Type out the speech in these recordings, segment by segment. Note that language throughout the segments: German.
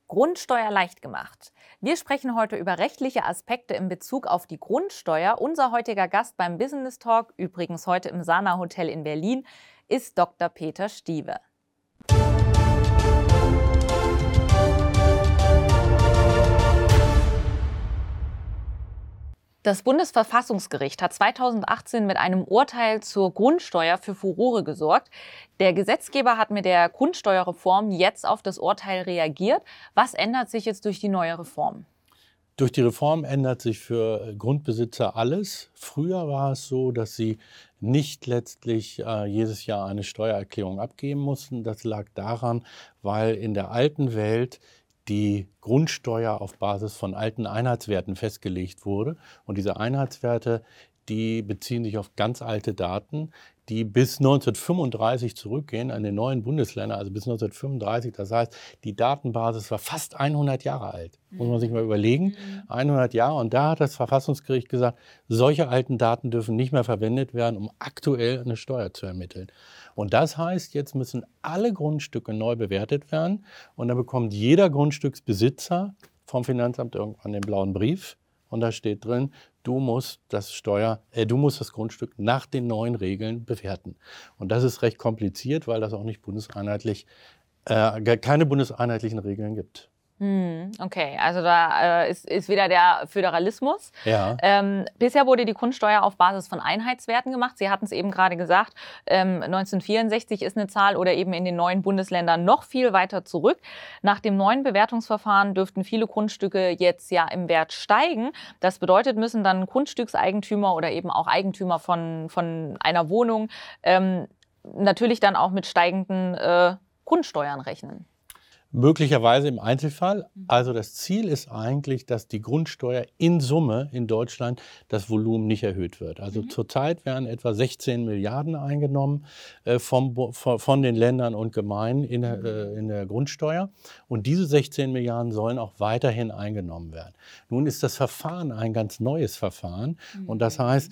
Grundsteuer leicht gemacht. Wir sprechen heute über rechtliche Aspekte in Bezug auf die Grundsteuer. Unser heutiger Gast beim Business Talk, übrigens heute im Sana Hotel in Berlin, ist Dr. Peter Stiewe. Das Bundesverfassungsgericht hat 2018 mit einem Urteil zur Grundsteuer für Furore gesorgt. Der Gesetzgeber hat mit der Grundsteuerreform jetzt auf das Urteil reagiert. Was ändert sich jetzt durch die neue Reform? Durch die Reform ändert sich für Grundbesitzer alles. Früher war es so, dass sie nicht letztlich jedes Jahr eine Steuererklärung abgeben mussten. Das lag daran, weil in der alten Welt die Grundsteuer auf Basis von alten Einheitswerten festgelegt wurde. Und diese Einheitswerte, die beziehen sich auf ganz alte Daten, die bis 1935 zurückgehen an den neuen Bundesländern, also bis 1935. Das heißt, die Datenbasis war fast 100 Jahre alt. Muss man sich mal überlegen, 100 Jahre. Und da hat das Verfassungsgericht gesagt, solche alten Daten dürfen nicht mehr verwendet werden, um aktuell eine Steuer zu ermitteln. Und das heißt, jetzt müssen alle Grundstücke neu bewertet werden. Und dann bekommt jeder Grundstücksbesitzer vom Finanzamt irgendwann den blauen Brief. Und da steht drin, du musst das Grundstück nach den neuen Regeln bewerten. Und das ist recht kompliziert, weil das auch nicht keine bundeseinheitlichen Regeln gibt. Okay, also da ist wieder der Föderalismus. Ja. Bisher wurde die Grundsteuer auf Basis von Einheitswerten gemacht. Sie hatten es eben gerade gesagt, 1964 ist eine Zahl oder eben in den neuen Bundesländern noch viel weiter zurück. Nach dem neuen Bewertungsverfahren dürften viele Grundstücke jetzt ja im Wert steigen. Das bedeutet, müssen dann Grundstückseigentümer oder eben auch Eigentümer von einer Wohnung natürlich dann auch mit steigenden Grundsteuern rechnen. Möglicherweise im Einzelfall. Also das Ziel ist eigentlich, dass die Grundsteuer in Summe in Deutschland das Volumen nicht erhöht wird. Also zurzeit werden etwa 16 Milliarden eingenommen von den Ländern und Gemeinden in der Grundsteuer. Und diese 16 Milliarden sollen auch weiterhin eingenommen werden. Nun ist das Verfahren ein ganz neues Verfahren. Und das heißt,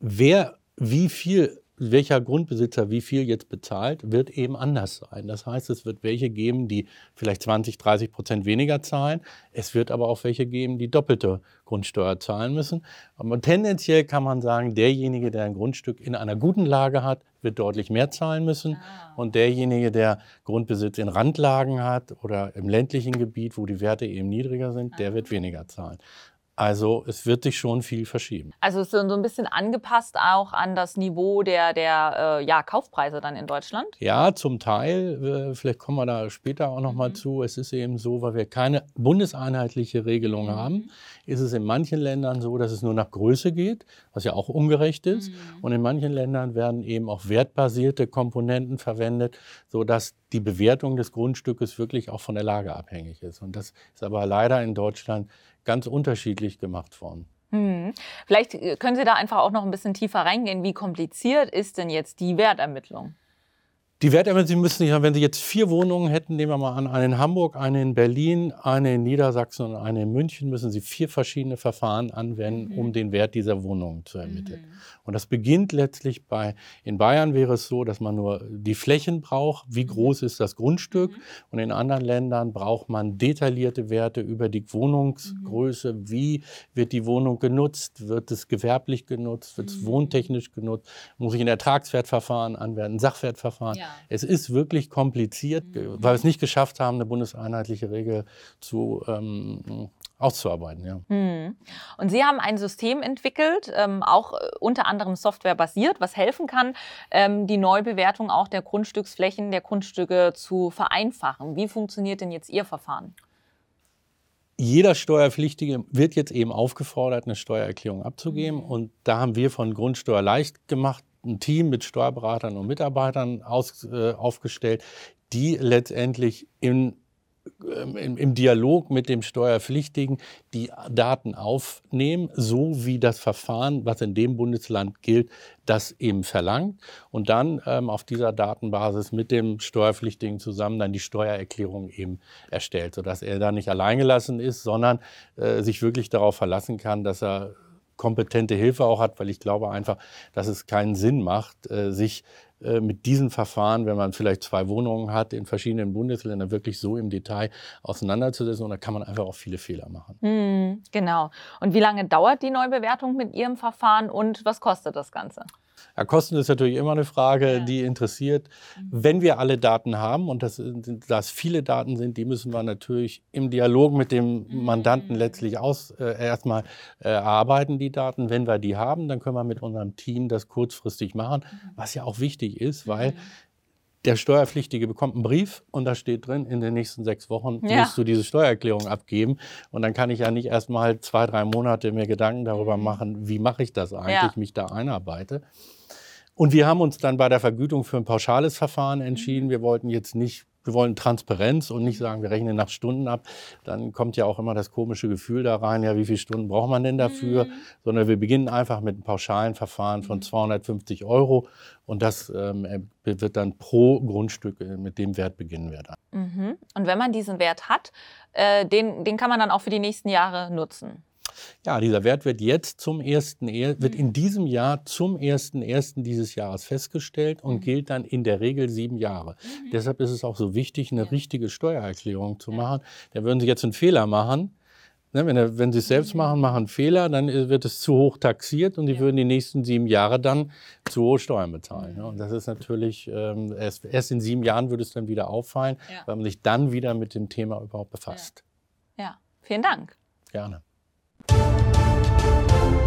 welcher Grundbesitzer wie viel jetzt bezahlt, wird eben anders sein. Das heißt, es wird welche geben, die vielleicht 20-30% weniger zahlen. Es wird aber auch welche geben, die doppelte Grundsteuer zahlen müssen. Aber tendenziell kann man sagen, derjenige, der ein Grundstück in einer guten Lage hat, wird deutlich mehr zahlen müssen. Und derjenige, der Grundbesitz in Randlagen hat oder im ländlichen Gebiet, wo die Werte eben niedriger sind, der wird weniger zahlen. Also es wird sich schon viel verschieben. Also es ist so ein bisschen angepasst auch an das Niveau der Kaufpreise dann in Deutschland? Ja, zum Teil. Vielleicht kommen wir da später auch noch mal zu. Es ist eben so, weil wir keine bundeseinheitliche Regelung haben, ist es in manchen Ländern so, dass es nur nach Größe geht, was ja auch ungerecht ist. Und in manchen Ländern werden eben auch wertbasierte Komponenten verwendet, sodass die Bewertung des Grundstückes wirklich auch von der Lage abhängig ist. Und das ist aber leider in Deutschland ganz unterschiedlich gemacht worden. Vielleicht können Sie da einfach auch noch ein bisschen tiefer reingehen. Wie kompliziert ist denn jetzt die Wertermittlung? Die Wertermittlung, Sie müssen nicht, wenn Sie jetzt 4 Wohnungen hätten, nehmen wir mal an, eine in Hamburg, eine in Berlin, eine in Niedersachsen und eine in München, müssen Sie 4 verschiedene Verfahren anwenden, um den Wert dieser Wohnungen zu ermitteln. Und das beginnt letztlich in Bayern wäre es so, dass man nur die Flächen braucht, wie groß ist das Grundstück. Und in anderen Ländern braucht man detaillierte Werte über die Wohnungsgröße, wie wird die Wohnung genutzt, wird es gewerblich genutzt, wird es wohntechnisch genutzt, muss ich ein Ertragswertverfahren anwenden, ein Sachwertverfahren. Ja. Es ist wirklich kompliziert, weil wir es nicht geschafft haben, eine bundeseinheitliche Regel auszuarbeiten. Ja. Und Sie haben ein System entwickelt, auch unter anderem softwarebasiert, was helfen kann, die Neubewertung auch der Grundstücksflächen, der Grundstücke zu vereinfachen. Wie funktioniert denn jetzt Ihr Verfahren? Jeder Steuerpflichtige wird jetzt eben aufgefordert, eine Steuererklärung abzugeben. Und da haben wir von Grundsteuer leicht gemacht ein Team mit Steuerberatern und Mitarbeitern aufgestellt, die letztendlich im Dialog mit dem Steuerpflichtigen die Daten aufnehmen, so wie das Verfahren, was in dem Bundesland gilt, das eben verlangt und dann auf dieser Datenbasis mit dem Steuerpflichtigen zusammen dann die Steuererklärung eben erstellt, sodass er da nicht alleingelassen ist, sondern sich wirklich darauf verlassen kann, dass er kompetente Hilfe auch hat, weil ich glaube einfach, dass es keinen Sinn macht, sich mit diesen Verfahren, wenn man vielleicht 2 Wohnungen hat, in verschiedenen Bundesländern wirklich so im Detail auseinanderzusetzen. Und da kann man einfach auch viele Fehler machen. Genau. Und wie lange dauert die Neubewertung mit Ihrem Verfahren und was kostet das Ganze? Ja, Kosten ist natürlich immer eine Frage, die interessiert. Wenn wir alle Daten haben, und das viele Daten sind, die müssen wir natürlich im Dialog mit dem Mandanten letztlich erstmal erarbeiten, die Daten. Wenn wir die haben, dann können wir mit unserem Team das kurzfristig machen, was ja auch wichtig ist, weil der Steuerpflichtige bekommt einen Brief und da steht drin, in den nächsten 6 Wochen musst du diese Steuererklärung abgeben. Und dann kann ich ja nicht erst mal 2, 3 Monate mir Gedanken darüber machen, wie mache ich das eigentlich, mich da einarbeite. Und wir haben uns dann bei der Vergütung für ein pauschales Verfahren entschieden. Wir wollen Transparenz und nicht sagen, wir rechnen nach Stunden ab. Dann kommt ja auch immer das komische Gefühl da rein, ja, wie viele Stunden braucht man denn dafür? Sondern wir beginnen einfach mit einem pauschalen Verfahren von 250 € und das wird dann pro Grundstück, mit dem Wert beginnen wir dann. Und wenn man diesen Wert hat, den kann man dann auch für die nächsten Jahre nutzen? Ja, dieser Wert wird jetzt wird in diesem Jahr zum 1.1. dieses Jahres festgestellt und gilt dann in der Regel 7 Jahre. Deshalb ist es auch so wichtig, eine richtige Steuererklärung zu machen. Da würden Sie jetzt einen Fehler machen. Ne, wenn Sie es selbst machen einen Fehler, dann wird es zu hoch taxiert und Sie würden die nächsten 7 Jahre dann zu hohe Steuern bezahlen. Ne? Und das ist natürlich, erst in 7 Jahren würde es dann wieder auffallen, weil man sich dann wieder mit dem Thema überhaupt befasst. Ja, vielen Dank. Gerne.